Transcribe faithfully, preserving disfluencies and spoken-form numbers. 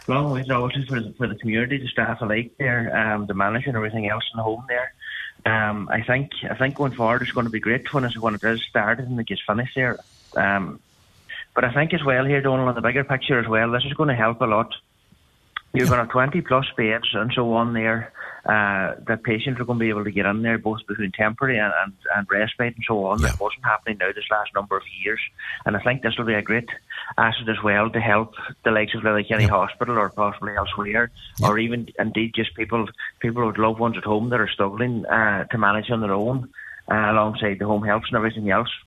long ways obviously for the, for the community, the staff alike there, um, the manager and everything else in the home there. Um, I think I think going forward it's going to be great when, it's, when it is started and it gets finished there. Um, but I think as well here, Donald, on the bigger picture as well, this is going to help a lot. You're going to have twenty plus beds and so on there. Uh, that patients are going to be able to get in there, both between temporary and, and, and respite and so on. Yeah. That wasn't happening now this last number of years. And I think this will be a great asset as well to help the likes of Letterkenny Yeah. Hospital or possibly elsewhere, Yeah. or even indeed just people people with loved ones at home that are struggling uh, to manage on their own, uh, alongside the home helps and everything else.